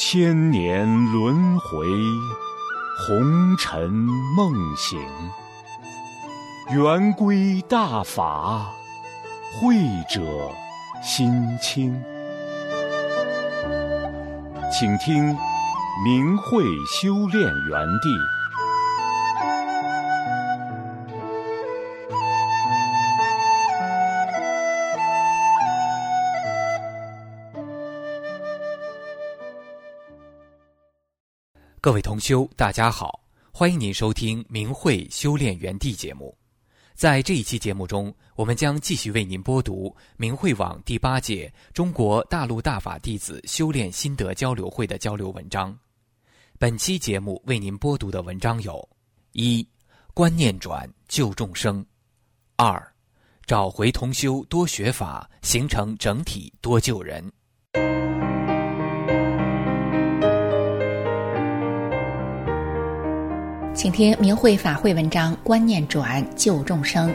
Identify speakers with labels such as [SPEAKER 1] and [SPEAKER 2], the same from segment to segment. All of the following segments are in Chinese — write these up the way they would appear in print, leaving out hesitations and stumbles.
[SPEAKER 1] 千年轮回，红尘梦醒。圆规大法，慧者心清。请听明慧修炼园地。
[SPEAKER 2] 各位同修，大家好，欢迎您收听明慧修炼园地节目。在这一期节目中，我们将继续为您播读明慧网第8届中国大陆大法弟子修炼心得交流会的交流文章。本期节目为您播读的文章有：1. 观念转救众生； 2. 找回同修多学法，形成整体多救人。
[SPEAKER 3] 请听明慧法会文章，观念转救众生。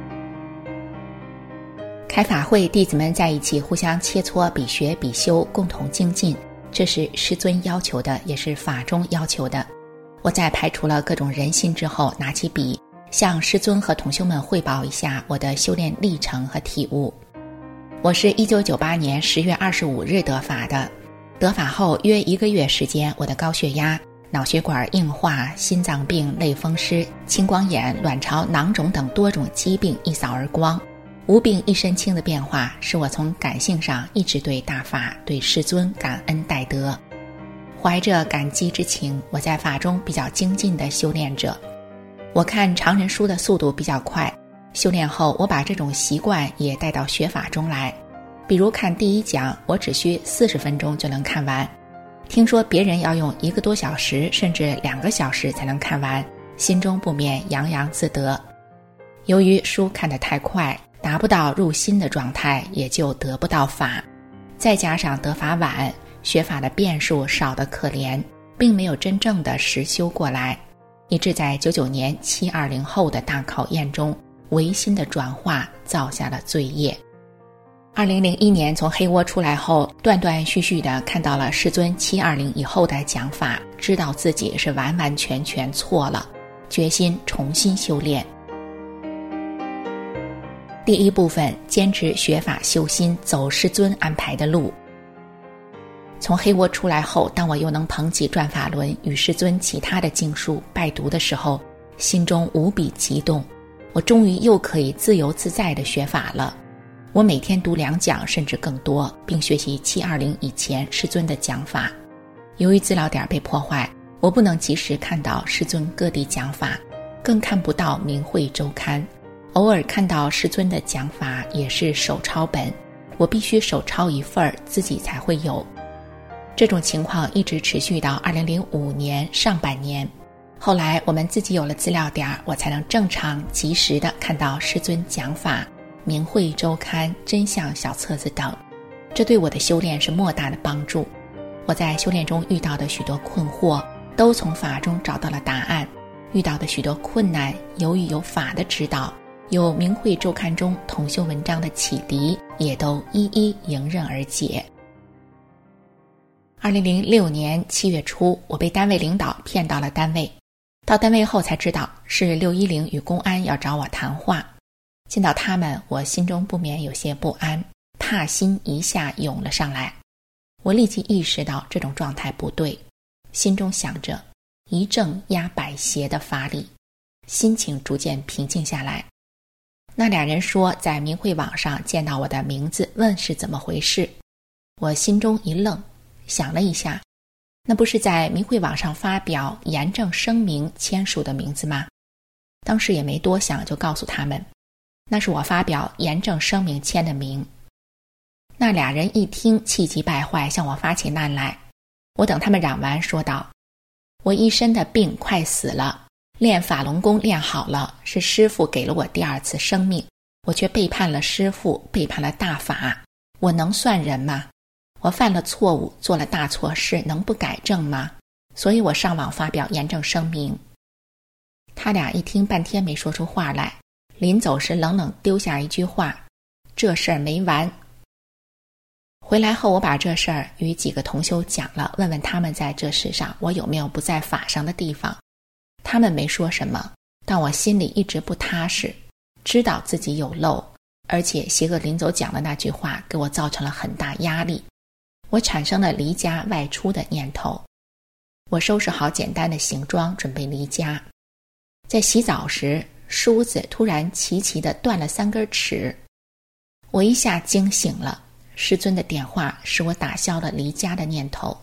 [SPEAKER 3] 开法会，弟子们在一起互相切磋，比学比修，共同精进，这是师尊要求的，也是法中要求的。我在排除了各种人心之后，拿起笔向师尊和同修们汇报一下我的修炼历程和体悟。我是1998年10月25日得法的，得法后约1个月时间，我的高血压、脑血管硬化、心脏病、类风湿、青光眼、卵巢囊肿等多种疾病一扫而光，无病一身轻的变化，使我从感性上一直对大法、对师尊感恩戴德。怀着感激之情，我在法中比较精进的修炼者。我看常人书的速度比较快，修炼后我把这种习惯也带到学法中来。比如看第1讲，我只需40分钟就能看完。听说别人要用1个多小时甚至2个小时才能看完，心中不免洋洋自得。由于书看得太快，达不到入心的状态，也就得不到法。再加上得法晚，学法的变数少得可怜，并没有真正的实修过来，以致在99年720后的大考验中，唯心的转化造下了罪业。2001年从黑窝出来后，断断续续地看到了师尊720以后的讲法，知道自己是完完全全错了，决心重新修炼。第1部分，坚持学法修心，走师尊安排的路。从黑窝出来后，当我又能捧起转法轮与师尊其他的经书拜读的时候，心中无比激动，我终于又可以自由自在地学法了。我每天读2讲甚至更多，并学习720以前师尊的讲法。由于资料点被破坏，我不能及时看到师尊各地讲法，更看不到明慧周刊。偶尔看到师尊的讲法也是手抄本，我必须手抄1份自己才会有。这种情况一直持续到2005年上半年。后来我们自己有了资料点，我才能正常及时地看到师尊讲法、明慧周刊、真相小册子等，这对我的修炼是莫大的帮助。我在修炼中遇到的许多困惑，都从法中找到了答案。遇到的许多困难，由于有法的指导，有明慧周刊中同修文章的启迪，也都一一迎刃而解。2006年7月初，我被单位领导骗到了单位。到单位后才知道，是610与公安要找我谈话。见到他们，我心中不免有些不安，怕心一下涌了上来。我立即意识到这种状态不对，心中想着一正压百邪的法理，心情逐渐平静下来。那俩人说在明慧网上见到我的名字，问是怎么回事。我心中一愣，想了一下，那不是在明慧网上发表严正声明签署的名字吗？当时也没多想，就告诉他们那是我发表严正声明签的名。那俩人一听，气急败坏，向我发起难来。我等他们嚷完，说道：我一身的病快死了，练法轮功练好了，是师父给了我第2次生命，我却背叛了师父，背叛了大法，我能算人吗？我犯了错误，做了大错事，能不改正吗？所以我上网发表严正声明。他俩一听，半天没说出话来，临走时冷冷丢下一句话：这事儿没完。 回来后，我把这事儿与几个同修讲了，问问他们在这世上我有没有不在法上的地方。他们没说什么，但我心里一直不踏实，知道自己有漏，而且邪恶临走讲的那句话给我造成了很大压力，我产生了离家外出的念头。我收拾好简单的行装，准备离家。在洗澡时，梳子突然齐齐地断了3根齿，我一下惊醒了。师尊的点化使我打消了离家的念头，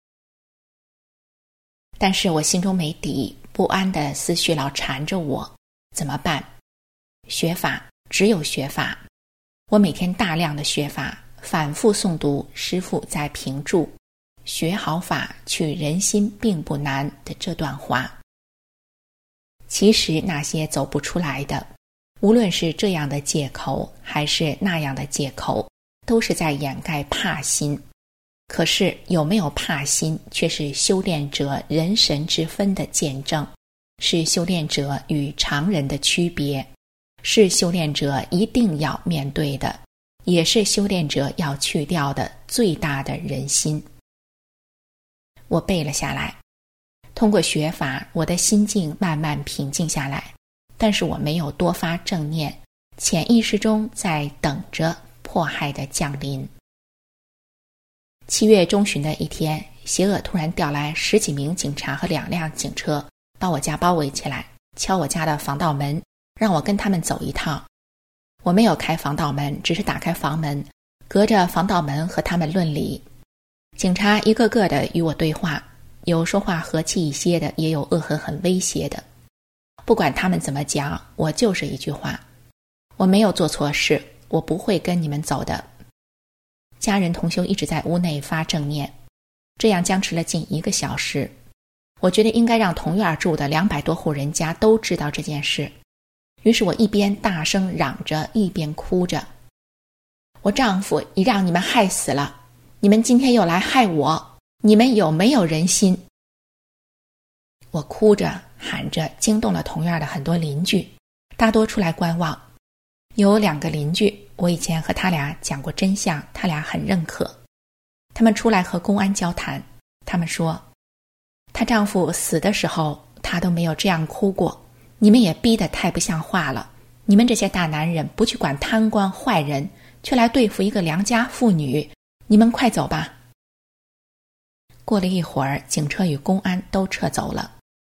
[SPEAKER 3] 但是我心中没底，不安的思绪老缠着我，怎么办？学法，只有学法。我每天大量的学法，反复诵读师父在评注学好法取人心并不难的这段话。其实那些走不出来的，无论是这样的借口还是那样的借口，都是在掩盖怕心。可是有没有怕心，却是修炼者人神之分的见证，是修炼者与常人的区别，是修炼者一定要面对的，也是修炼者要去掉的最大的人心。我背了下来，通过学法，我的心境慢慢平静下来，但是我没有多发正念，潜意识中在等着迫害的降临。7月中旬的一天，邪恶突然调来10几名警察和2辆警车，把我家包围起来，敲我家的防盗门，让我跟他们走一趟。我没有开防盗门，只是打开房门，隔着防盗门和他们论理。警察一个个的与我对话，有说话和气一些的，也有恶狠狠威胁的。不管他们怎么讲，我就是一句话：我没有做错事，我不会跟你们走的。家人同修一直在屋内发正念，这样僵持了近1个小时。我觉得应该让同院住的200多户人家都知道这件事，于是我一边大声嚷着，一边哭着：我丈夫已让你们害死了，你们今天又来害我，你们有没有人心？我哭着喊着，惊动了同院的很多邻居，大多出来观望。有2个邻居，我以前和他俩讲过真相，他俩很认可。他们出来和公安交谈，他们说她丈夫死的时候她都没有这样哭过，你们也逼得太不像话了，你们这些大男人不去管贪官坏人，却来对付一个良家妇女，你们快走吧。过了一会儿，警车与公安都撤走了。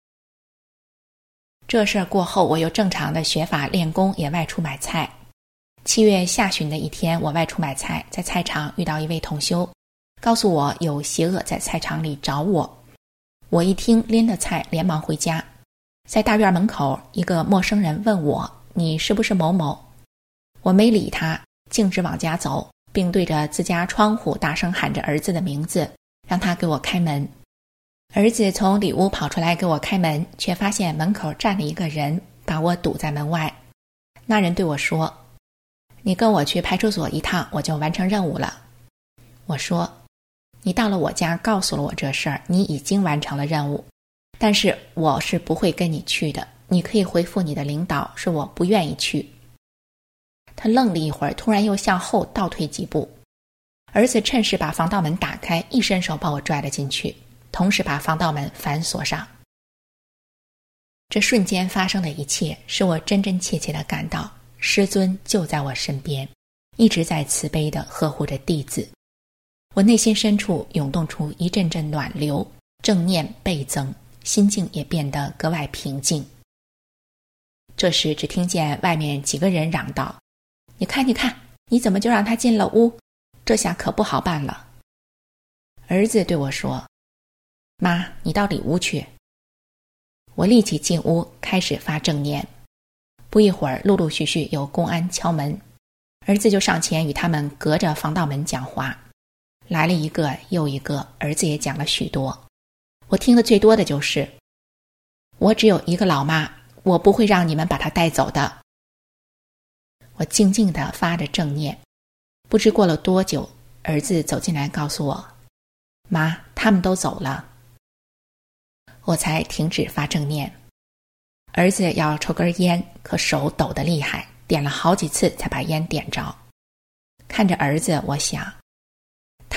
[SPEAKER 3] 这事儿过后，我又正常的学法练功，也外出买菜。7月下旬的一天，我外出买菜，在菜场遇到一位同修，告诉我有邪恶在菜场里找我。我一听，拎了菜连忙回家。在大院门口，一个陌生人问我：你是不是某某？我没理他，径直往家走，并对着自家窗户大声喊着儿子的名字，让他给我开门。儿子从里屋跑出来给我开门，却发现门口站了一个人，把我堵在门外。那人对我说：你跟我去派出所一趟，我就完成任务了。我说：你到了我家告诉了我这事儿，你已经完成了任务，但是我是不会跟你去的，你可以回复你的领导，说我不愿意去。他愣了一会儿，突然又向后倒退几步。儿子趁势把防盗门打开，一伸手把我拽了进去，同时把防盗门反锁上。这瞬间发生的一切，使我真真切切地感到师尊就在我身边，一直在慈悲地呵护着弟子。我内心深处涌动出一阵阵暖流，正念倍增，心境也变得格外平静。这时只听见外面几个人嚷道：你看你看，你怎么就让他进了屋？这下可不好办了。儿子对我说：妈，你到里屋去。我立即进屋，开始发正念。不一会儿，陆陆续续有公安敲门，儿子就上前与他们隔着防盗门讲话。来了一个又一个，儿子也讲了许多。我听得最多的就是：我只有一个老妈，我不会让你们把她带走的。我静静地发着正念，不知过了多久，儿子走进来告诉我：妈，他们都走了。我才停止发正念。儿子要抽根烟，可手抖得厉害，点了好几次才把烟点着。看着儿子，我想，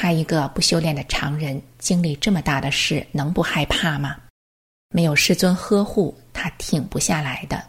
[SPEAKER 3] 他一个不修炼的常人，经历这么大的事，能不害怕吗？没有师尊呵护，他挺不下来的。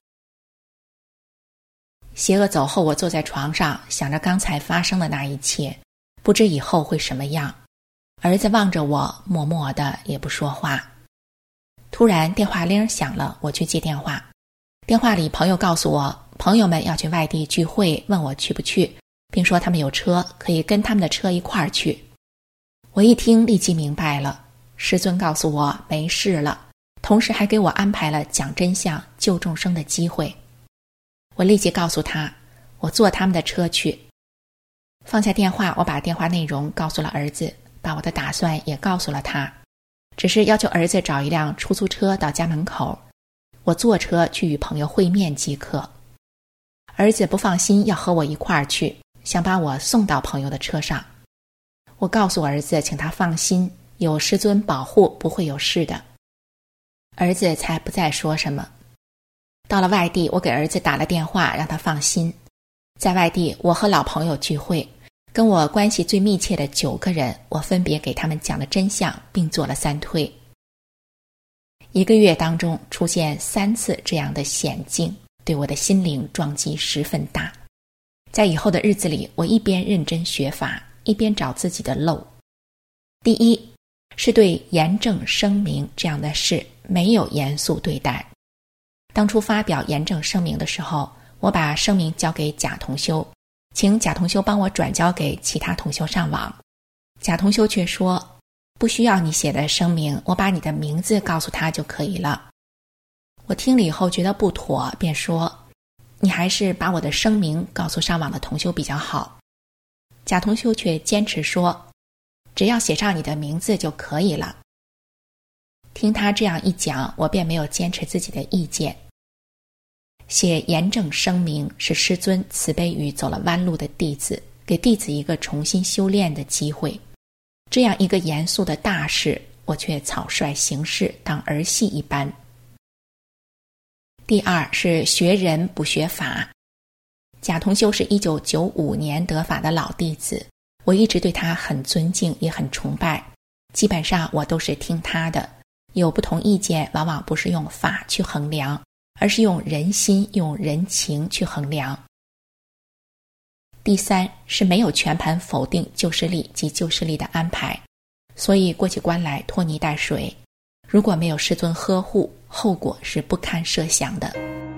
[SPEAKER 3] 邪恶走后，我坐在床上，想着刚才发生的那一切，不知以后会什么样。儿子望着我，默默的也不说话。突然电话铃响了，我去接电话。电话里朋友告诉我，朋友们要去外地聚会，问我去不去，并说他们有车，可以跟他们的车一块儿去。我一听立即明白了，师尊告诉我没事了，同时还给我安排了讲真相救众生的机会。我立即告诉他，我坐他们的车去。放下电话，我把电话内容告诉了儿子，把我的打算也告诉了他，只是要求儿子找一辆出租车到家门口，我坐车去与朋友会面即可。儿子不放心要和我一块儿去，想把我送到朋友的车上。我告诉儿子，请他放心，有师尊保护，不会有事的。儿子才不再说什么。到了外地，我给儿子打了电话，让他放心。在外地，我和老朋友聚会，跟我关系最密切的9个人，我分别给他们讲了真相，并做了3推。1个月当中出现3次这样的险境，对我的心灵撞击十分大。在以后的日子里，我一边认真学法，一边找自己的漏。第一，是对严正声明这样的事没有严肃对待。当初发表严正声明的时候，我把声明交给贾同修，请贾同修帮我转交给其他同修上网。贾同修却说，不需要你写的声明，我把你的名字告诉他就可以了。我听了以后觉得不妥，便说，你还是把我的声明告诉上网的同修比较好。贾同修却坚持说，只要写上你的名字就可以了。听他这样一讲，我便没有坚持自己的意见。写严正声明是师尊慈悲于走了弯路的弟子，给弟子一个重新修炼的机会。这样一个严肃的大事，我却草率行事，当儿戏一般。第二是学人不学法。贾同修是1995年得法的老弟子，我一直对他很尊敬，也很崇拜，基本上我都是听他的。有不同意见，往往不是用法去衡量，而是用人心、用人情去衡量。第三是没有全盘否定救世力及救世力的安排，所以过起关来拖泥带水。如果没有师尊呵护，后果是不堪设想的。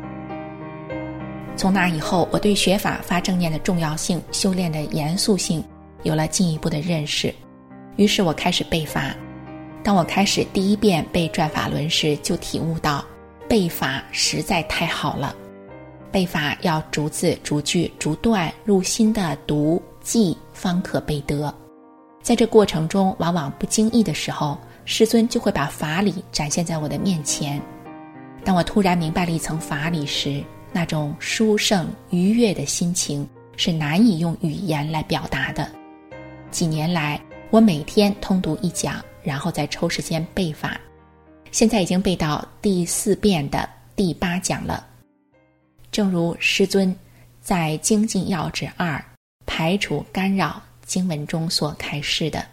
[SPEAKER 3] 从那以后，我对学法发正念的重要性、修炼的严肃性有了进一步的认识。于是我开始背法。当我开始第1遍背转法轮时，就体悟到背法实在太好了。背法要逐字逐句逐段入心的读记，方可背得。在这过程中，往往不经意的时候，师尊就会把法理展现在我的面前。当我突然明白了一层法理时，那种殊胜愉悦的心情是难以用语言来表达的。几年来，我每天通读1讲，然后再抽时间背法，现在已经背到第4遍的第8讲了。正如师尊在精进要旨2排除干扰经文中所开示的，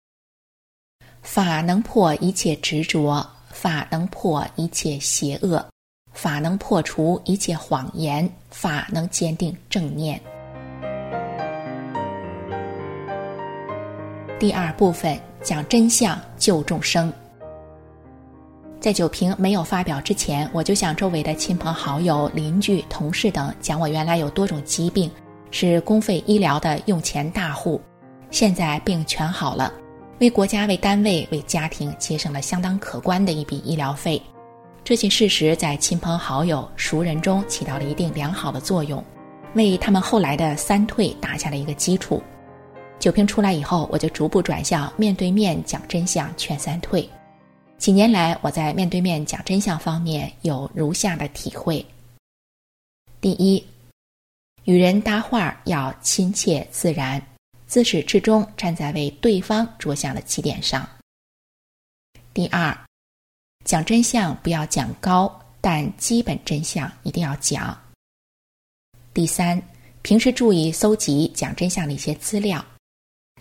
[SPEAKER 3] 法能破一切执着，法能破一切邪恶，法能破除一切谎言，法能坚定正念。第2部分讲真相救众生。在酒瓶没有发表之前，我就向周围的亲朋好友、邻居、同事等讲我原来有多种疾病，是公费医疗的用钱大户，现在病全好了，为国家、为单位、为家庭节省了相当可观的一笔医疗费。这些事实在亲朋好友、熟人中起到了一定良好的作用，为他们后来的3退打下了一个基础。酒瓶出来以后，我就逐步转向面对面讲真相劝3退。几年来，我在面对面讲真相方面有如下的体会。第一，与人搭话要亲切自然，自始至终站在为对方着想的起点上。第二，讲真相不要讲高，但基本真相一定要讲。第三，平时注意搜集讲真相的一些资料。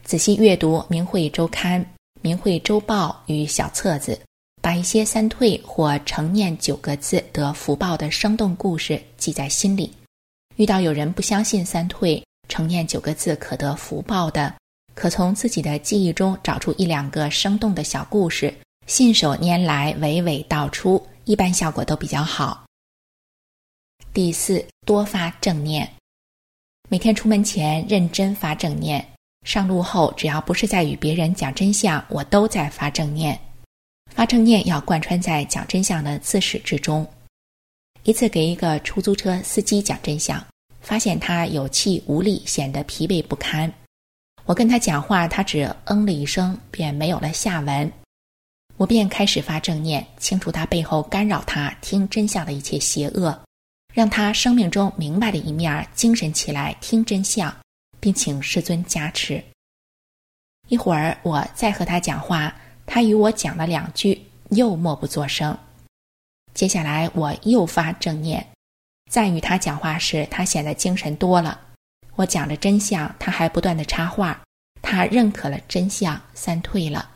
[SPEAKER 3] 仔细阅读明慧周刊、明慧周报与小册子，把一些三退或成念9个字得福报的生动故事记在心里。遇到有人不相信三退、成念9个字可得福报的，可从自己的记忆中找出1、2个生动的小故事，信手拈来，娓娓道出，一般效果都比较好。第4，多发正念。每天出门前认真发正念，上路后只要不是在与别人讲真相，我都在发正念。发正念要贯穿在讲真相的自始至终。一次给一个出租车司机讲真相，发现他有气无力，显得疲惫不堪。我跟他讲话，他只了一声，便没有了下文。我便开始发正念，清除他背后干扰他听真相的一切邪恶，让他生命中明白的一面精神起来听真相，并请师尊加持。一会儿我再和他讲话，他与我讲了2句，又默不作声。接下来我又发正念，再与他讲话时，他显得精神多了。我讲着真相，他还不断地插话，他认可了真相，三退了。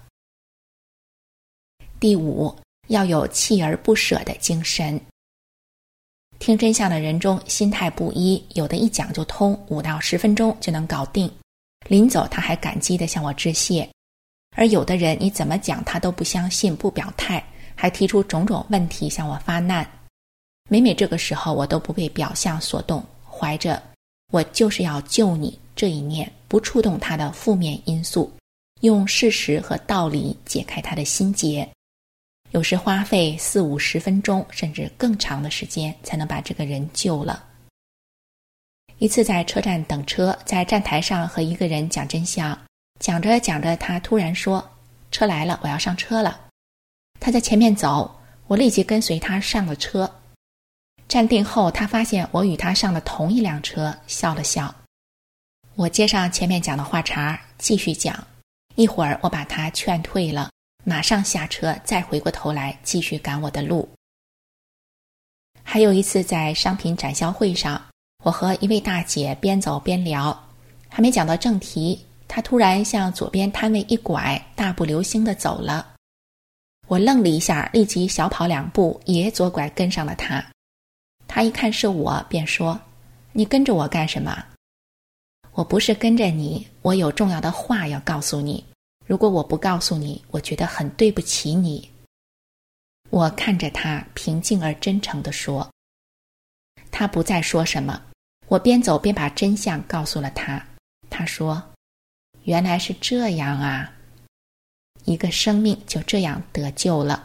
[SPEAKER 3] 第5，要有锲而不舍的精神。听真相的人中心态不一，有的一讲就通，5到10分钟就能搞定，临走他还感激地向我致谢。而有的人你怎么讲他都不相信，不表态，还提出种种问题向我发难。每每这个时候，我都不被表象所动，怀着我就是要救你这一念，不触动他的负面因素，用事实和道理解开他的心结。有时花费4、50分钟甚至更长的时间才能把这个人救了。一次在车站等车，在站台上和一个人讲真相，讲着讲着他突然说，车来了，我要上车了。他在前面走，我立即跟随他上了车。站定后，他发现我与他上了同一辆车，笑了笑。我接上前面讲的话茬，继续讲。一会儿我把他劝退了，马上下车，再回过头来继续赶我的路。还有一次在商品展销会上，我和一位大姐边走边聊，还没讲到正题，她突然向左边摊位一拐，大步流星地走了。我愣了一下，立即小跑2步，也左拐跟上了她。她一看是我，便说，你跟着我干什么？我不是跟着你，我有重要的话要告诉你。如果我不告诉你，我觉得很对不起你。我看着他，平静而真诚地说。他不再说什么，我边走边把真相告诉了他。他说，原来是这样啊，一个生命就这样得救了。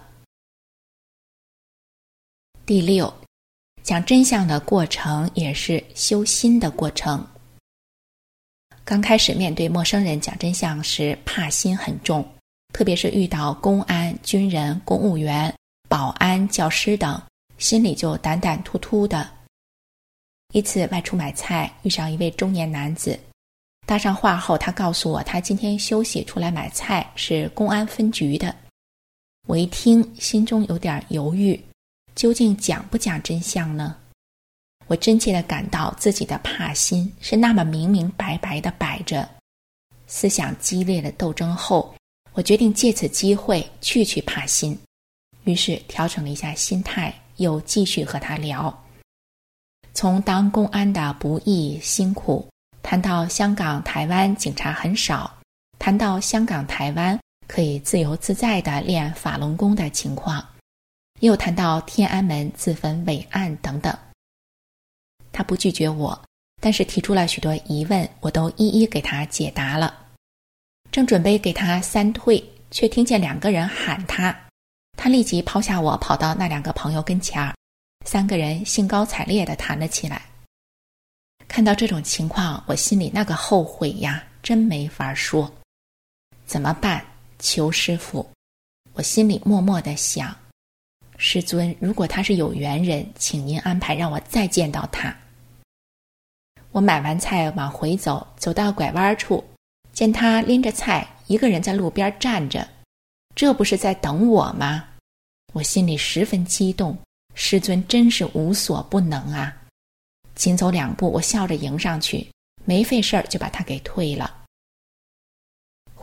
[SPEAKER 3] 第6，讲真相的过程也是修心的过程。刚开始面对陌生人讲真相时，怕心很重，特别是遇到公安、军人、公务员、保安、教师等，心里就胆胆突突的。一次外出买菜，遇上一位中年男子，搭上话后，他告诉我他今天休息出来买菜，是公安分局的。我一听，心中有点犹豫，究竟讲不讲真相呢？我真切地感到自己的怕心是那么明明白白地摆着。思想激烈的斗争后，我决定借此机会去怕心，于是调整了一下心态，又继续和他聊。从当公安的不易辛苦，谈到香港、台湾警察很少，谈到香港、台湾可以自由自在地练法轮功的情况，又谈到天安门自焚伟案等等。他不拒绝我，但是提出了许多疑问，我都一一给他解答了。正准备给他三退，却听见2个人喊他，他立即抛下我，跑到那2个朋友跟前，3个人兴高采烈地谈了起来。看到这种情况，我心里那个后悔呀，真没法说。怎么办？求师父。我心里默默地想，师尊，如果他是有缘人，请您安排让我再见到他。我买完菜往回走，走到拐弯处，见他拎着菜，一个人在路边站着，这不是在等我吗？我心里十分激动，师尊真是无所不能啊！紧走2步，我笑着迎上去，没费事儿就把他给退了。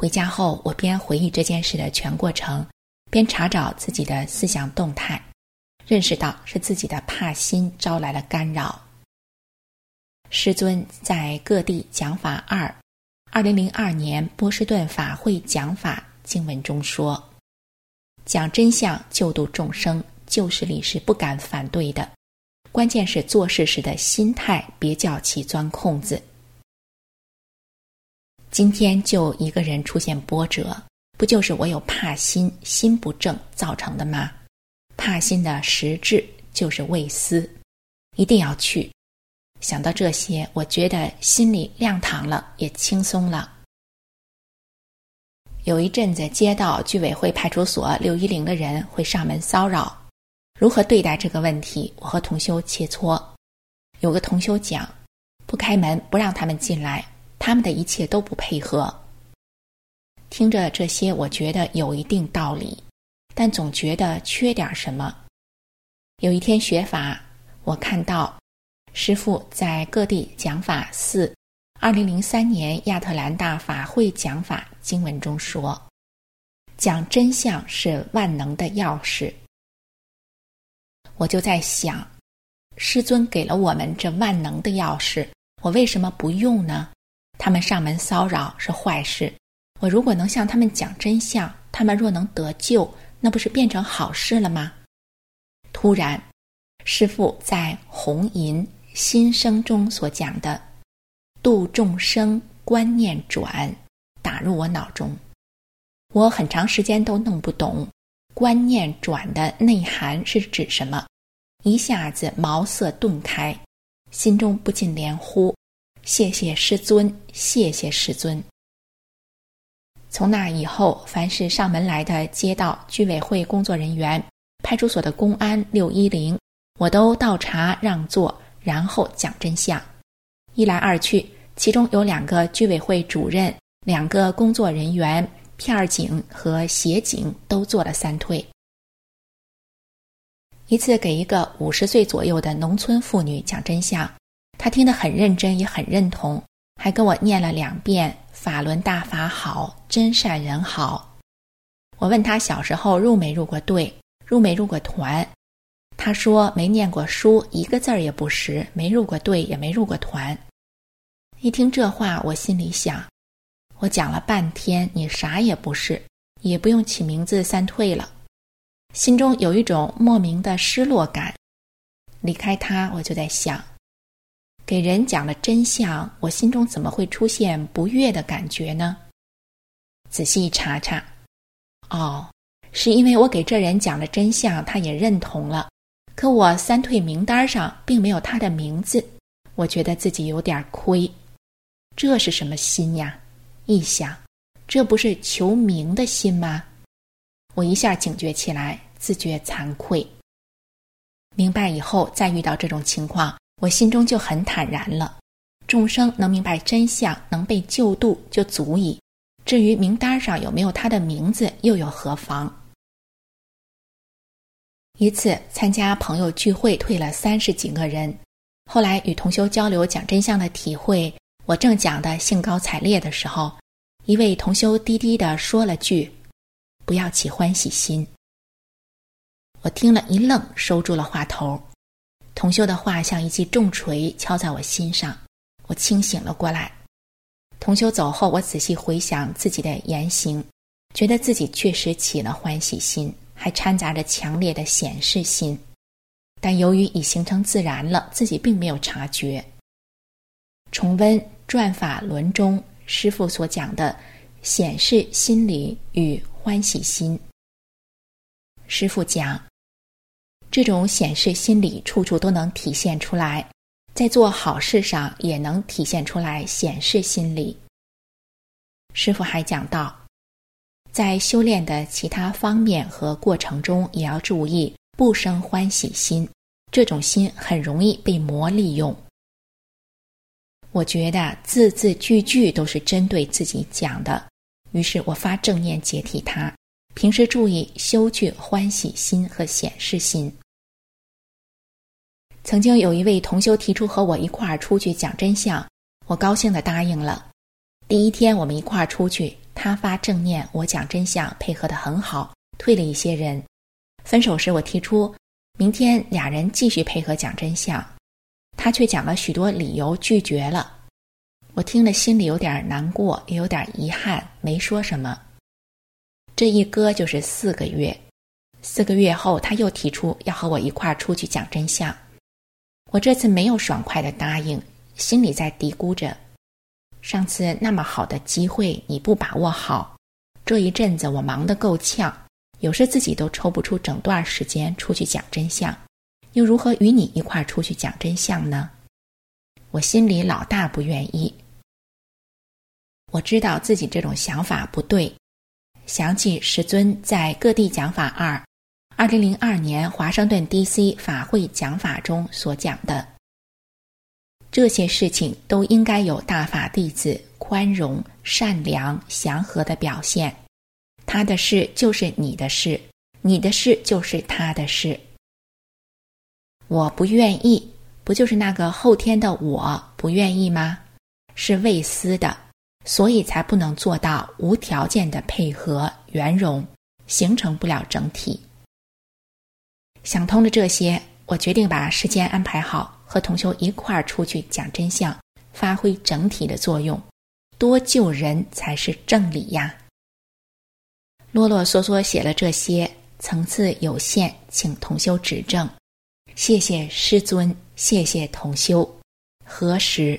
[SPEAKER 3] 回家后，我边回忆这件事的全过程，边查找自己的思想动态，认识到是自己的怕心招来了干扰。师尊在各地讲法2002年波士顿法会讲法经文中说，讲真相救度众生，旧势力是不敢反对的，关键是做事时的心态，别叫其钻空子。今天就一个人出现波折，不就是我有怕心，心不正造成的吗？怕心的实质就是畏思，一定要去。想到这些，我觉得心里亮堂了，也轻松了。有一阵子接到居委会派出所610的人会上门骚扰，如何对待这个问题，我和同修切磋。有个同修讲，不开门，不让他们进来，他们的一切都不配合。听着这些，我觉得有一定道理，但总觉得缺点什么。有一天学法，我看到师父在各地讲法2003年亚特兰大法会讲法经文中说，讲真相是万能的钥匙。我就在想，师尊给了我们这万能的钥匙，我为什么不用呢？他们上门骚扰是坏事，我如果能向他们讲真相，他们若能得救，那不是变成好事了吗？突然，师父在红银心声中所讲的度众生观念转打入我脑中。我很长时间都弄不懂观念转的内涵是指什么，一下子茅塞顿开，心中不禁连呼，谢谢师尊，谢谢师尊。从那以后，凡是上门来的街道居委会工作人员、派出所的公安610，我都倒茶让座，然后讲真相。一来二去，其中有2个居委会主任、2个工作人员、片警和协警都做了3退。一次给一个50岁左右的农村妇女讲真相，她听得很认真，也很认同，还跟我念了2遍法轮大法好，真善人好。我问她小时候入没入过队，入没入过团，她说没念过书，一个字儿也不识，没入过队，也没入过团。一听这话，我心里想，我讲了半天，你啥也不是，也不用起名字3退了。心中有一种莫名的失落感。离开他，我就在想，给人讲了真相，我心中怎么会出现不悦的感觉呢？仔细查查，是因为我给这人讲了真相，他也认同了，可我3退名单上并没有他的名字，我觉得自己有点亏。这是什么心呀？一想，这不是求名的心吗？我一下警觉起来，自觉惭愧。明白以后，再遇到这种情况，我心中就很坦然了。众生能明白真相，能被救度就足矣，至于名单上有没有他的名字，又有何妨？一次参加朋友聚会，退了30几个人，后来与同修交流讲真相的体会，我正讲得兴高采烈的时候，一位同修低低地说了句，不要起欢喜心。我听了一愣，收住了话头。同修的话像一记重锤敲在我心上，我清醒了过来。同修走后，我仔细回想自己的言行，觉得自己确实起了欢喜心，还掺杂着强烈的显示心，但由于已形成自然了，自己并没有察觉。重温转法轮中师父所讲的显示心理与欢喜心。师父讲，这种显示心理处处都能体现出来，在做好事上也能体现出来显示心理。师父还讲到，在修炼的其他方面和过程中也要注意不生欢喜心，这种心很容易被魔利用。我觉得字字句句都是针对自己讲的，于是我发正念解体它，平时注意修具欢喜心和显示心。曾经有一位同修提出和我一块儿出去讲真相，我高兴地答应了。第一天我们一块儿出去， 他发正念，我讲真相，配合得很好，退了一些人。分手时我提出明天俩人继续配合讲真相，他却讲了许多理由拒绝了。我听了心里有点难过，也有点遗憾，没说什么。这一搁就是4个月，4个月后他又提出要和我一块儿出去讲真相。我这次没有爽快地答应，心里在嘀咕着，上次那么好的机会你不把握好，这一阵子我忙得够呛，有时自己都抽不出整段时间出去讲真相，又如何与你一块儿出去讲真相呢？我心里老大不愿意。我知道自己这种想法不对，想起师尊在各地讲法2002年华盛顿 DC 法会讲法中所讲的，这些事情都应该有大法弟子宽容、善良、祥和的表现。他的事就是你的事，你的事就是他的事。我不愿意，不就是那个后天的我不愿意吗？是未思的，所以才不能做到无条件的配合圆融，形成不了整体。想通了这些，我决定把时间安排好，和同修一块儿出去讲真相，发挥整体的作用，多救人才是正理呀。啰啰嗦嗦写了这些，层次有限，请同修指正。谢谢师尊，谢谢同修。何时？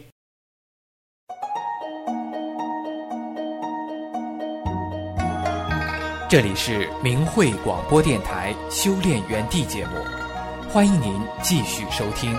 [SPEAKER 2] 这里是明慧广播电台修炼园地节目，欢迎您继续收听。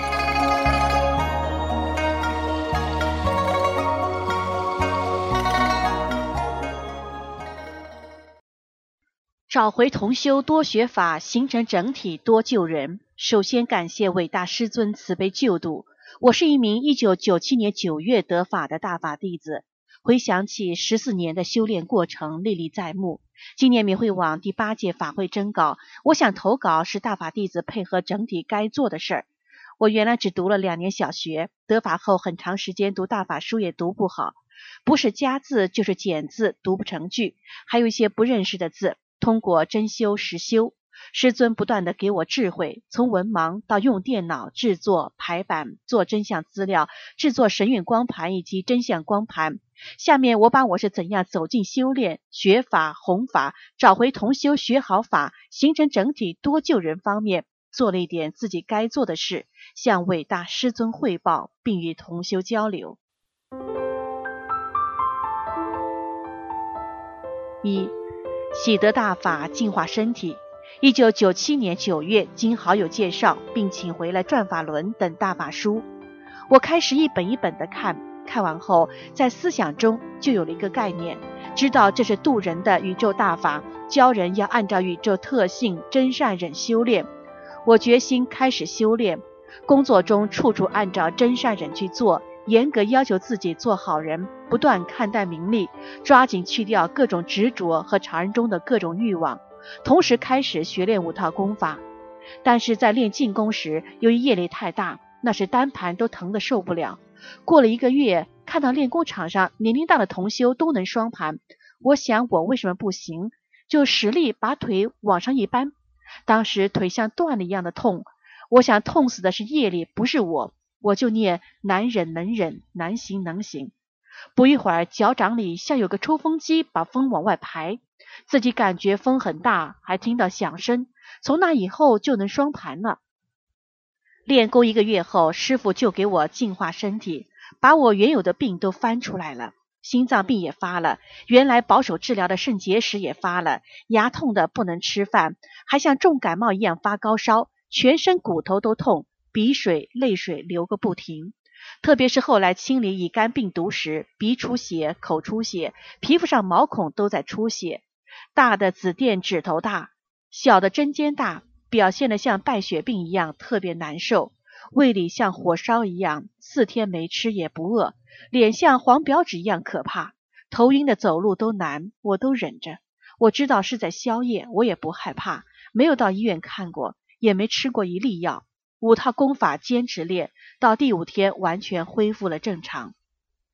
[SPEAKER 4] 找回同修，多学法，形成整体，多救人。首先感谢伟大师尊慈悲救度。我是一名1997年9月得法的大法弟子，回想起14年的修炼过程，历历在目。今年明慧网第8届法会征稿，我想投稿是大法弟子配合整体该做的事儿。我原来只读了2年小学，得法后很长时间读大法书也读不好，不是加字就是减字，读不成句，还有一些不认识的字。通过真修实修，师尊不断地给我智慧，从文盲到用电脑制作排版，做真相资料，制作神韵光盘以及真相光盘。下面我把我是怎样走进修炼、学法、弘法，找回同修、学好法，形成整体、多救人方面，做了一点自己该做的事，向伟大师尊汇报，并与同修交流。1. 喜得大法，净化身体。1997年9月，经好友介绍，并请回了《转法轮》等大法书。我开始一本一本的看完后，在思想中就有了一个概念，知道这是渡人的宇宙大法，教人要按照宇宙特性真善忍修炼。我决心开始修炼，工作中处处按照真善忍去做，严格要求自己做好人，不断看待名利，抓紧去掉各种执着和常人中的各种欲望，同时开始学练5套功法。但是在练静功时，由于业力太大，那是单盘都疼得受不了。过了1个月，看到练功场上年龄大的同修都能双盘，我想我为什么不行，就使力把腿往上一扳，当时腿像断了一样的痛。我想痛死的是业力，不是我就念难忍能忍，难行能行。不一会儿，脚掌里像有个抽风机把风往外排，自己感觉风很大，还听到响声。从那以后就能双盘了。练功1个月后，师父就给我净化身体，把我原有的病都翻出来了，心脏病也发了，原来保守治疗的肾结石也发了，牙痛的不能吃饭，还像重感冒一样发高烧，全身骨头都痛，鼻水泪水流个不停。特别是后来清理乙肝病毒时，鼻出血、口出血，皮肤上毛孔都在出血，大的紫癜指头大，小的针尖大，表现得像败血病一样，特别难受。胃里像火烧一样，4天没吃也不饿，脸像黄表纸一样可怕，头晕的走路都难，我都忍着。我知道是在宵夜，我也不害怕，没有到医院看过，也没吃过一粒药。5套功法坚持练，到第5天完全恢复了正常。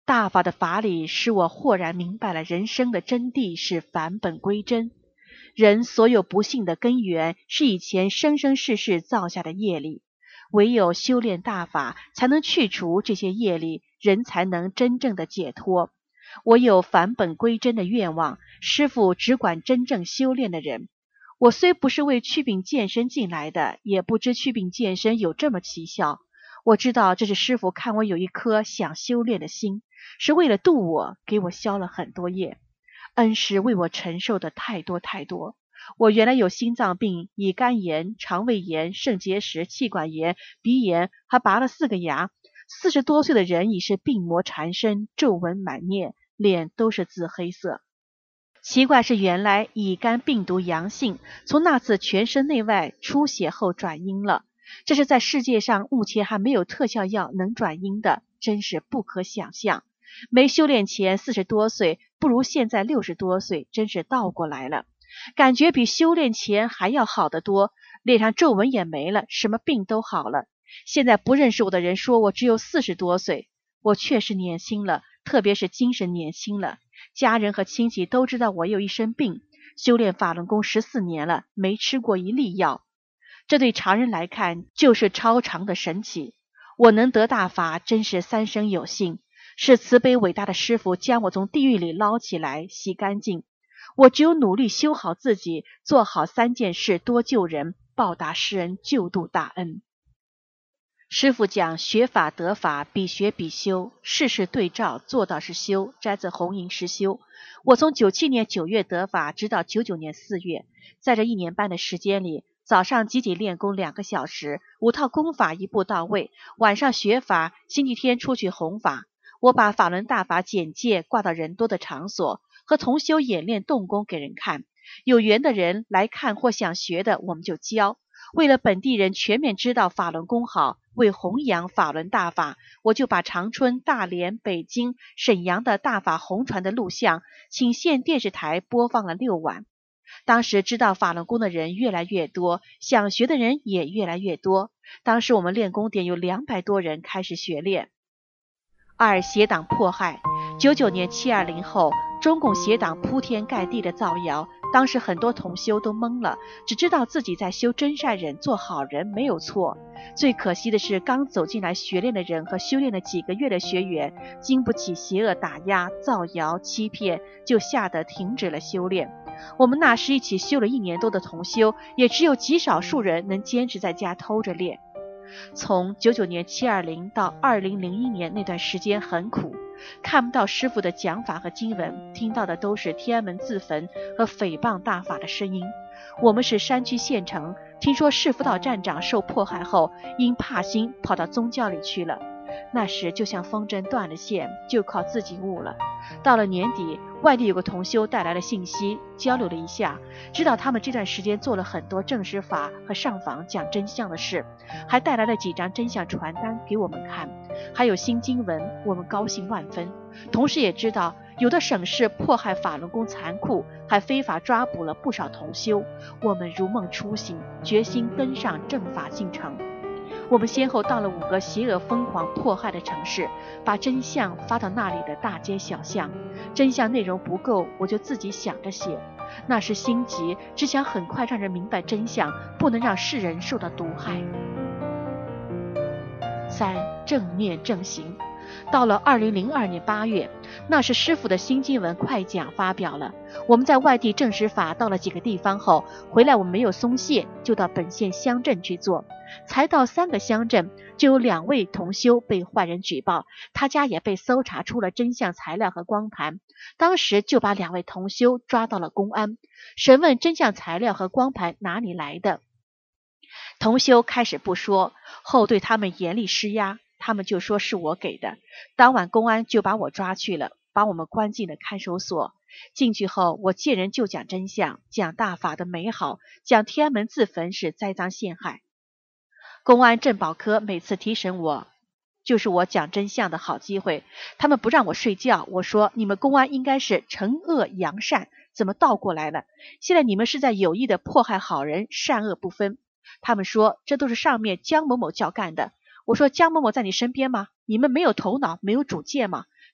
[SPEAKER 4] 大法的法理使我豁然明白了人生的真谛是返本归真。人所有不幸的根源是以前生生世世造下的业力，唯有修炼大法才能去除这些业力，人才能真正的解脱。我有返本归真的愿望，师父只管真正修炼的人。我虽不是为祛病健身进来的，也不知祛病健身有这么奇效。我知道这是师父看我有一颗想修炼的心，是为了度我，给我消了很多业。恩师为我承受的太多太多。我原来有心脏病、乙肝炎、肠胃炎、肾结石、气管炎、鼻炎，还拔了4个牙。40多岁的人已是病魔缠身，皱纹满面，脸都是紫黑色。奇怪是原来乙肝病毒阳性，从那次全身内外出血后转阴了。这是在世界上目前还没有特效药能转阴的，真是不可想象。没修炼前40多岁，不如现在60多岁，真是倒过来了。感觉比修炼前还要好得多，脸上皱纹也没了，什么病都好了。现在不认识我的人说我只有40多岁，我确实年轻了，特别是精神年轻了。家人和亲戚都知道我有一身病，修炼法轮功14年了，没吃过一粒药。这对常人来看就是超常的神奇。我能得大法，真是三生有幸，是慈悲伟大的师父将我从地狱里捞起来，洗干净。我只有努力修好自己，做好3件事，多救人，报答师恩，救度大恩。师父讲学法得法，必学必修，事事对照，做到是修，摘自红营实修。我从97年9月得法，直到99年4月，在这1年半的时间里，早上集体练功2个小时，5套功法一步到位，晚上学法，星期天出去弘法。我把法轮大法简介挂到人多的场所，和同修演练动功给人看，有缘的人来看或想学的我们就教。为了本地人全面知道法轮功好，为弘扬法轮大法，我就把长春、大连、北京、沈阳的大法弘传的录像请县电视台播放了6晚。当时知道法轮功的人越来越多，想学的人也越来越多。当时我们练功点有200多人开始学练。2邪党迫害，99年720后，中共邪党铺天盖地的造谣，当时很多同修都懵了，只知道自己在修真善忍，做好人没有错。最可惜的是，刚走进来学练的人和修炼了几个月的学员，经不起邪恶打压、造谣、欺骗，就吓得停止了修炼。我们那时一起修了1年多的同修，也只有极少数人能坚持在家偷着练。从99年720到2001年那段时间很苦，看不到师父的讲法和经文，听到的都是天安门自焚和诽谤大法的声音。我们是山区县城，听说市辅导站长受迫害后，因怕心跑到宗教里去了。那时就像风筝断了线，就靠自己悟了。到了年底，外地有个同修带来了信息，交流了一下，知道他们这段时间做了很多正实法和上访讲真相的事，还带来了几张真相传单给我们看，还有新经文，我们高兴万分。同时也知道有的省市迫害法轮功残酷，还非法抓捕了不少同修，我们如梦初醒，决心跟上正法进程。我们先后到了5个邪恶疯狂迫害的城市，把真相发到那里的大街小巷。真相内容不够，我就自己想着写。那时心急，只想很快让人明白真相，不能让世人受到毒害。3. 正念正行。到了2002年8月，那是师父的新经文快讲发表了。我们在外地正实法到了几个地方后，回来我们没有松懈，就到本县乡镇去做。才到3个乡镇，就有2位同修被坏人举报，他家也被搜查出了真相材料和光盘。当时就把2位同修抓到了公安，审问真相材料和光盘哪里来的。同修开始不说，后对他们严厉施压，他们就说是我给的。当晚公安就把我抓去了，把我们关进了看守所。进去后，我见人就讲真相，讲大法的美好，讲天安门自焚是栽赃陷害。公安镇保科每次提审我，就是我讲真相的好机会。他们不让我睡觉，我说你们公安应该是惩恶扬善，怎么倒过来了？现在你们是在有意的迫害好人，善恶不分。他们说这都是上面江某某叫干的。我说江某某在你身边吗？你们没有头脑，没有主见吗？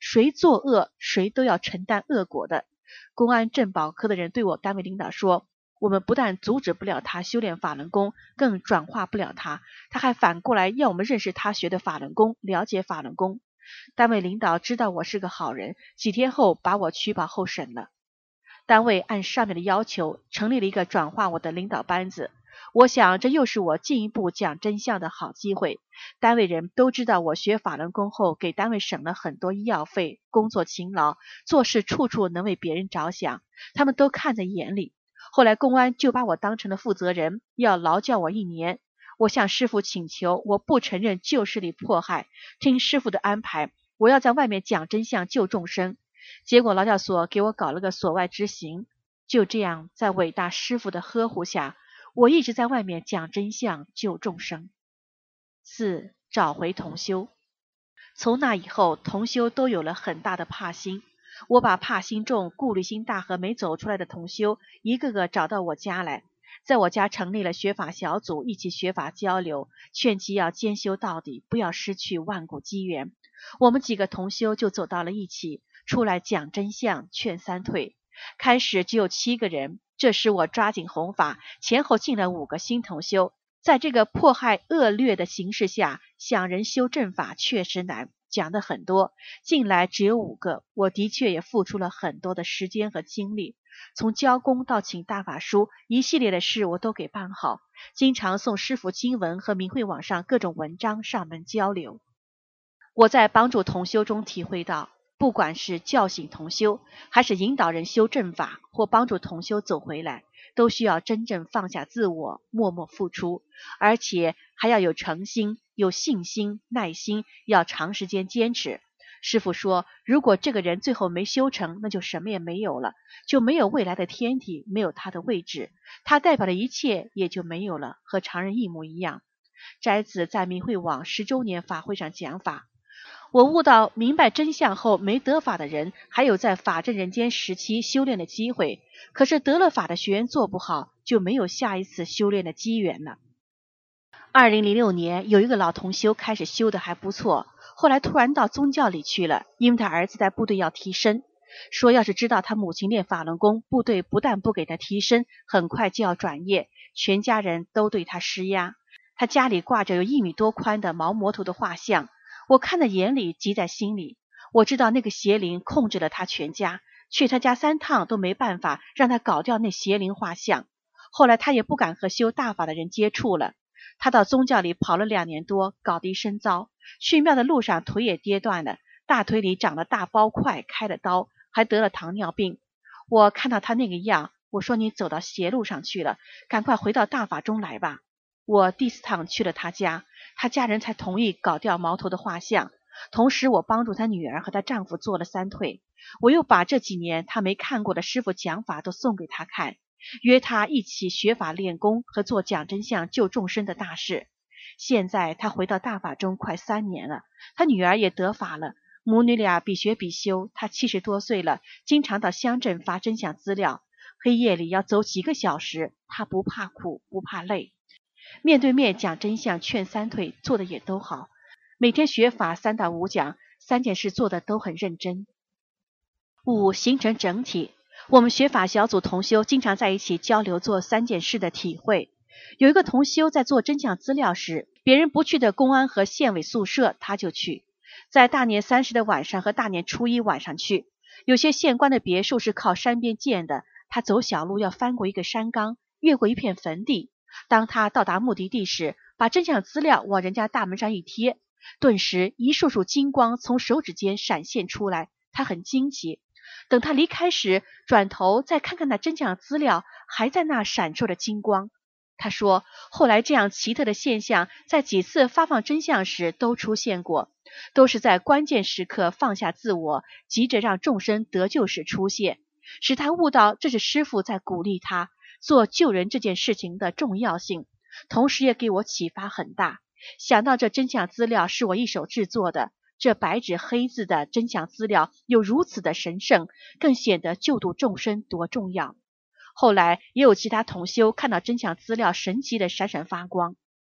[SPEAKER 4] 谁作恶，谁都要承担恶果的。公安镇保科的人对我单位领导说，我们不但阻止不了他修炼法轮功，更转化不了他，他还反过来要我们认识他学的法轮功，了解法轮功。单位领导知道我是个好人，几天后把我取保候审了。单位按上面的要求成立了一个转化我的领导班子，我想这又是我进一步讲真相的好机会。单位人都知道我学法轮功后给单位省了很多医药费，工作勤劳，做事处处能为别人着想，他们都看在眼里。后来公安就把我当成了负责人，要劳教我1年。我向师父请求，我不承认旧势力迫害，听师父的安排，我要在外面讲真相救众生。结果劳教所给我搞了个所外执行。就这样，在伟大师父的呵护下，我一直在外面讲真相救众生。4. 找回同修。从那以后，同修都有了很大的怕心。我把怕心重、顾虑心大和没走出来的同修一个个找到我家来，在我家成立了学法小组，一起学法交流，劝其要兼修到底，不要失去万古机缘。我们几个同修就走到了一起，出来讲真相，劝三退。开始只有7个人，这时我抓紧弘法，前后进了5个新同修。在这个迫害恶劣的形势下，想人修正法确实难，讲的很多，进来只有5个，我的确也付出了很多的时间和精力，从教功到请大法书，一系列的事我都给办好，经常送师父经文和明慧网上各种文章上门交流。我在帮助同修中体会到，不管是叫醒同修，还是引导人修正法，或帮助同修走回来，都需要真正放下自我，默默付出，而且还要有诚心、有信心、耐心，要长时间坚持。师父说，如果这个人最后没修成，那就什么也没有了，就没有未来的天体，没有他的位置，他代表的一切也就没有了，和常人一模一样。摘自在明慧网10周年法会上讲法。我悟到明白真相后没得法的人，还有在法阵人间时期修炼的机会，可是得了法的学员做不好，就没有下一次修炼的机缘了。2006年，有一个老同修开始修的还不错，后来突然到宗教里去了，因为他儿子在部队要提升，说要是知道他母亲练法轮功，部队不但不给他提升，很快就要转业，全家人都对他施压。他家里挂着有1米多宽的毛摩托的画像，我看在眼里，急在心里。我知道那个邪灵控制了他全家，去他家3趟都没办法让他搞掉那邪灵画像。后来他也不敢和修大法的人接触了。他到宗教里跑了2年多，搞得一身糟，去庙的路上腿也跌断了，大腿里长了大包块，开了刀，还得了糖尿病。我看到他那个样，我说你走到邪路上去了，赶快回到大法中来吧。我第4趟去了他家，他家人才同意搞掉毛头的画像，同时我帮助他女儿和她丈夫做了3退。我又把这几年他没看过的师父讲法都送给他看，约他一起学法练功和做讲真相救众生的大事。现在他回到大法中快3年了，他女儿也得法了，母女俩比学比修。他70多岁了，经常到乡镇发真相资料，黑夜里要走几个小时，他不怕苦不怕累，面对面讲真相劝3退做的也都好，每天学法3到5讲，3件事做的都很认真。5. 形成整体。我们学法小组同修经常在一起交流做3件事的体会。有一个同修在做真相资料时，别人不去的公安和县委宿舍他就去，在大年30的晚上和大年初1晚上去。有些县官的别墅是靠山边建的，他走小路要翻过一个山岗，越过一片坟地。当他到达目的地时，把真相资料往人家大门上一贴，顿时一束束金光从手指间闪现出来，他很惊奇。等他离开时，转头再看看那真相资料，还在那闪烁着金光。他说，后来这样奇特的现象在几次发放真相时都出现过，都是在关键时刻放下自我，急着让众生得救时出现，使他悟到这是师父在鼓励他做救人这件事情的重要性，同时也给我启发很大。想到这真相资料是我一手制作的，这白纸黑字的真相资料又如此的神圣，更显得救度众生多重要。后来也有其他同修看到真相资料神奇的闪闪发光。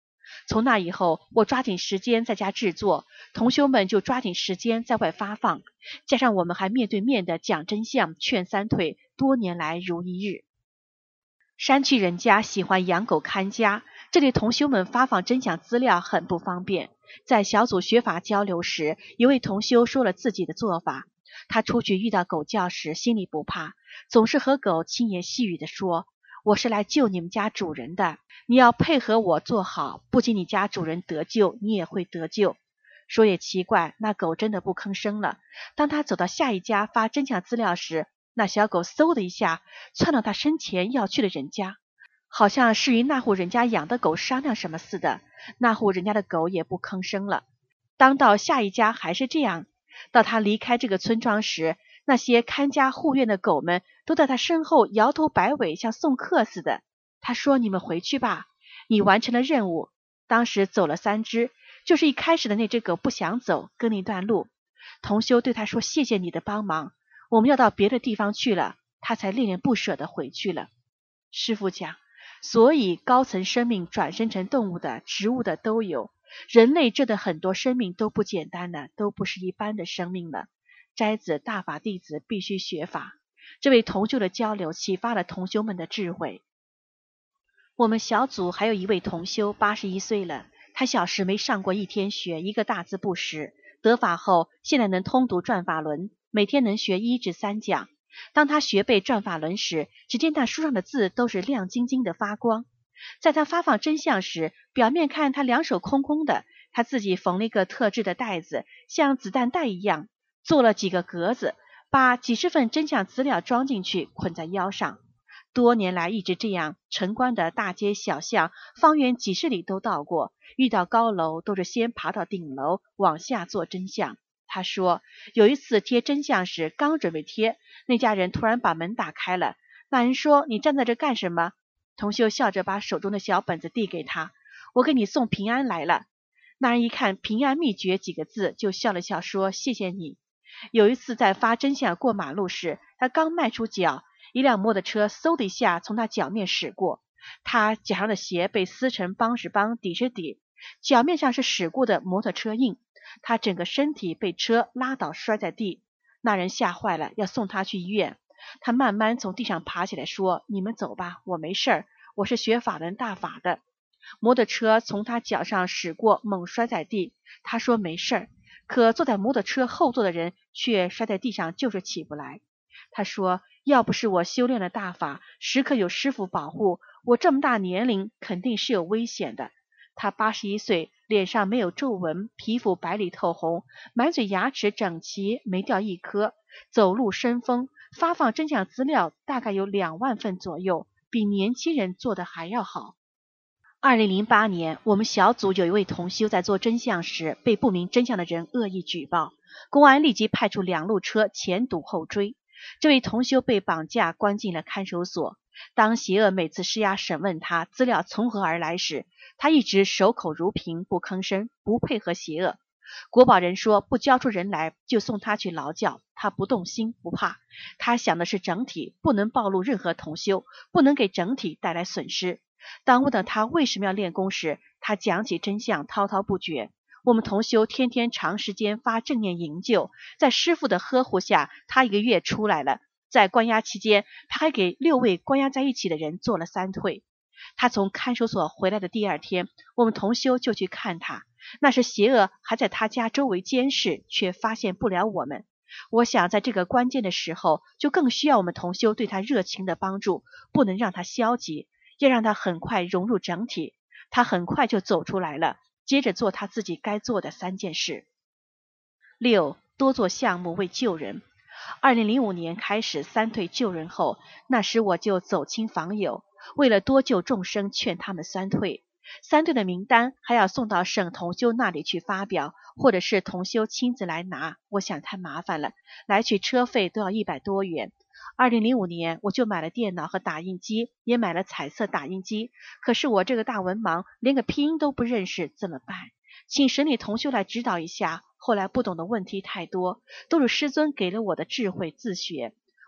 [SPEAKER 4] 从那以后，我抓紧时间在家制作，同修们就抓紧时间在外发放，加上我们还面对面的讲真相劝三退，多年来如一日。山区人家喜欢养狗看家，这里同修们发放真相资料很不方便。在小组学法交流时，一位同修说了自己的做法。他出去遇到狗叫时心里不怕，总是和狗轻言细语地说，我是来救你们家主人的，你要配合我做好，不仅你家主人得救，你也会得救。说也奇怪，那狗真的不吭声了。当他走到下一家发真相资料时，那小狗嗖的一下窜到他身前要去的人家，好像是与那户人家养的狗商量什么似的，那户人家的狗也不吭声了。当到下一家还是这样，到他离开这个村庄时，那些看家护院的狗们都在他身后摇头摆尾，像送客似的。他说，你们回去吧，你完成了任务。当时走了3只，就是一开始的那只狗不想走，跟了一段路。同修对他说，谢谢你的帮忙，我们要到别的地方去了，他才恋恋不舍地回去了。师父讲，所以高层生命转生成动物的、植物的都有，人类这的很多生命都不简单了，都不是一般的生命了。斋子大法弟子必须学法。这位同修的交流启发了同修们的智慧。我们小组还有一位同修81岁了，他小时没上过1天学，一个大字不识，得法后现在能通读转法轮，每天能学1至3讲。当他学背转法轮时，只见那书上的字都是亮晶晶的发光。在他发放真相时，表面看他两手空空的，他自己缝了一个特制的袋子，像子弹袋一样，做了几个格子，把几十份真相资料装进去，捆在腰上。多年来一直这样，城关的大街小巷，方圆几十里都到过，遇到高楼都是先爬到顶楼，往下做真相。他说，有一次贴真相时，刚准备贴，那家人突然把门打开了。那人说，你站在这干什么？同修笑着把手中的小本子递给他，我给你送平安来了。那人一看平安秘诀几个字，就笑了笑说，谢谢你。有一次在发真相过马路时，他刚迈出脚，一辆摩托车嗖的一下从他脚面驶过，他脚上的鞋被撕成邦是邦，底是底，脚面上是驶过的摩托车印，他整个身体被车拉倒摔在地。那人吓坏了，要送他去医院。他慢慢从地上爬起来说，你们走吧，我没事儿，我是学法轮大法的。摩托车从他脚上驶过，猛摔在地，他说没事儿，可坐在摩托车后座的人却摔在地上就是起不来。他说，要不是我修炼了大法，时刻有师父保护，我这么大年龄肯定是有危险的。他81岁，脸上没有皱纹，皮肤白里透红，满嘴牙齿整齐，没掉一颗，走路生风，发放真相资料大概有2万份左右，比年轻人做的还要好。2008年，我们小组有一位同修在做真相时，被不明真相的人恶意举报，公安立即派出2路车前堵后追。这位同修被绑架关进了看守所。当邪恶每次施压审问他资料从何而来时，他一直守口如瓶，不吭声，不配合邪恶。国保人说不交出人来就送他去劳教，他不动心不怕，他想的是整体，不能暴露任何同修，不能给整体带来损失。当问到他为什么要练功时，他讲起真相滔滔不绝。我们同修天天长时间发正念营救，在师父的呵护下，他1个月出来了。在关押期间，他还给6位关押在一起的人做了3退。他从看守所回来的第2天，我们同修就去看他，那时邪恶还在他家周围监视，却发现不了我们。我想在这个关键的时候，就更需要我们同修对他热情的帮助，不能让他消极，要让他很快融入整体。他很快就走出来了，接着做他自己该做的3件事。6. 多做项目为救人。2005年开始3退救人后，那时我就走亲访友，为了多救众生，劝他们3退。3退的名单还要送到省同修那里去发表，或者是同修亲自来拿，我想太麻烦了，来去车费都要100多元。2005年我就买了电脑和打印机，也买了彩色打印机，可是我这个大文盲，连个拼音都不认识，怎么办？请省里同修来指导一下。后来不懂的问题太多，都是师尊给了我的智慧自学。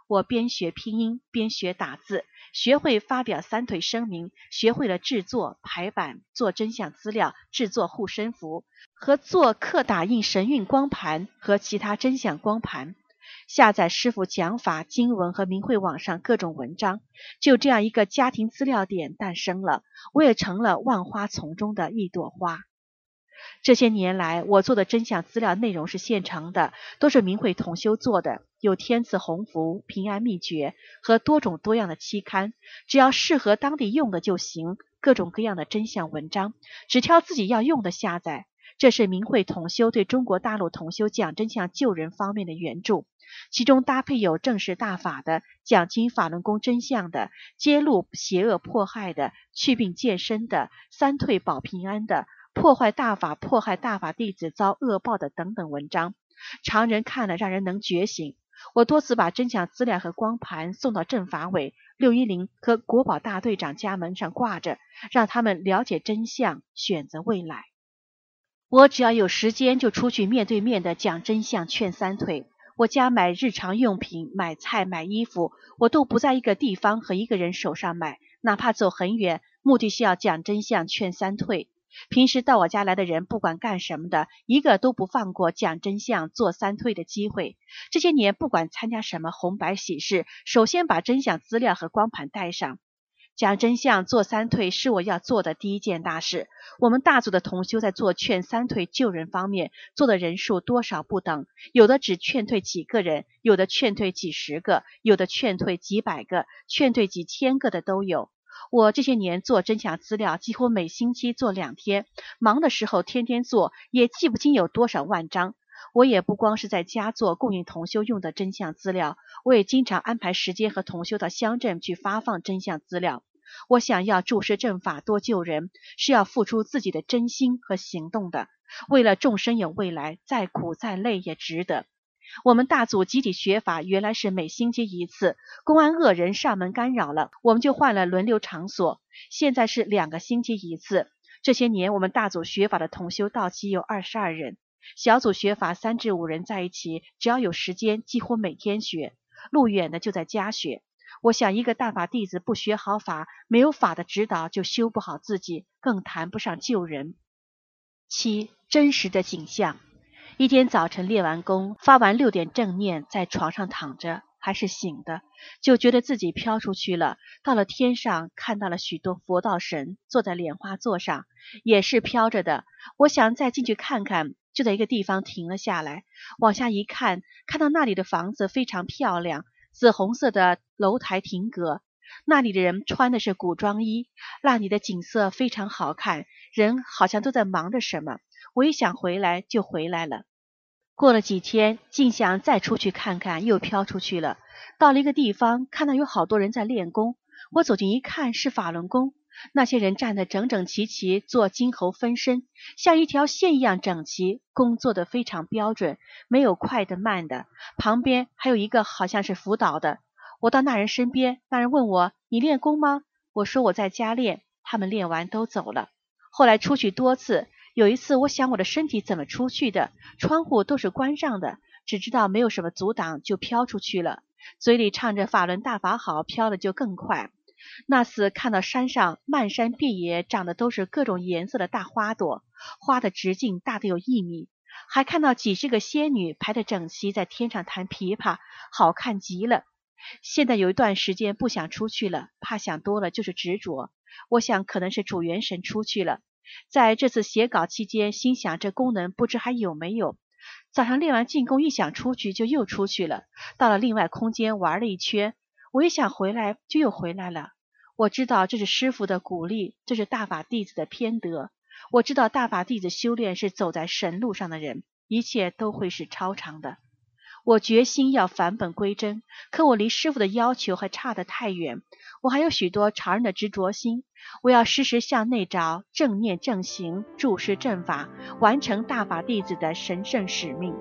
[SPEAKER 4] 我边学拼音边学打字，学会发表三腿声明，学会了制作排版、做真相资料、制作护身符和做刻打印神韵光盘和其他真相光盘，下载师傅讲法、经文和明慧网上各种文章。就这样一个家庭资料点诞生了，我也成了万花丛中的一朵花。这些年来，我做的真相资料内容是现成的，都是明慧同修做的，有天赐鸿福、平安秘诀和多种多样的期刊，只要适合当地用的就行，各种各样的真相文章，只挑自己要用的下载。这是明慧同修对中国大陆同修讲真相救人方面的援助，其中搭配有正视大法的、讲经法轮功真相的、揭露邪恶迫害的、祛病健身的、三退保平安的、破坏大法、迫害大法弟子遭恶报的等等文章，常人看了让人能觉醒。我多次把真相资料和光盘送到政法委、610和国保大队长家门上挂着，让他们了解真相，选择未来。我只要有时间就出去面对面的讲真相，劝三退。我家买日常用品、买菜、买衣服，我都不在一个地方和一个人手上买，哪怕走很远，目的是要讲真相，劝三退。平时到我家来的人，不管干什么的，一个都不放过讲真相、做三退的机会。这些年不管参加什么红白喜事，首先把真相资料和光盘带上。讲真相、做三退是我要做的第一件大事。我们大组的同修在做劝三退救人方面做的人数多少不等，有的只劝退几个人，有的劝退几十个，有的劝退几百个，劝退几千个的都有。我这些年做真相资料几乎每星期做2天，忙的时候天天做，也记不清有多少万张。我也不光是在家做供应同修用的真相资料，我也经常安排时间和同修到乡镇去发放真相资料。我想要注释正法多救人，是要付出自己的真心和行动的，为了众生有未来，再苦再累也值得。我们大组集体学法原来是每星期1次，公安恶人上门干扰了，我们就换了轮流场所，现在是2个星期1次。这些年我们大组学法的同修到期有22人，小组学法3至5人在一起，只要有时间几乎每天学，路远的就在家学。我想一个大法弟子不学好法，没有法的指导就修不好自己，更谈不上救人。7. 真实的景象。一天早晨练完功，发完6点正念，在床上躺着，还是醒的，就觉得自己飘出去了，到了天上，看到了许多佛道神坐在莲花座上，也是飘着的。我想再进去看看，就在一个地方停了下来，往下一看，看到那里的房子非常漂亮，紫红色的楼台亭阁，那里的人穿的是古装衣，那里的景色非常好看，人好像都在忙着什么。我一想回来就回来了。过了几天，竟想再出去看看，又飘出去了。到了一个地方，看到有好多人在练功，我走近一看，是法轮功。那些人站得整整齐齐，做金猴分身，像一条线一样整齐，功做得非常标准，没有快的慢的。旁边还有一个好像是辅导的。我到那人身边，那人问我：你练功吗？我说我在家练。他们练完都走了。后来出去多次，有一次我想我的身体怎么出去的，窗户都是关上的，只知道没有什么阻挡，就飘出去了，嘴里唱着法轮大法好，飘的就更快。那次看到山上漫山遍野长的都是各种颜色的大花朵，花的直径大得有1米，还看到几十个仙女排得整齐，在天上弹琵琶，好看极了。现在有一段时间不想出去了，怕想多了就是执着。我想可能是主元神出去了。在这次写稿期间，心想这功能不知还有没有。早上练完静功，一想出去就又出去了，到了另外空间玩了一圈，我一想回来就又回来了。我知道这是师父的鼓励，这是大法弟子的偏德。我知道大法弟子修炼是走在神路上的人，一切都会是超常的。我决心要返本归真，可我离师父的要求还差得太远，我还有许多常人的执着心。我要时时向内找，正念正行，注释正法，完成大法弟子的神圣使命。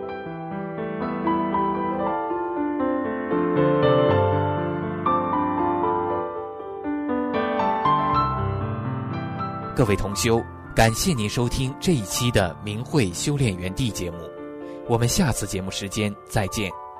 [SPEAKER 2] 各位同修，感谢您收听这一期的明慧修炼园地节目，我们下次节目时间再见。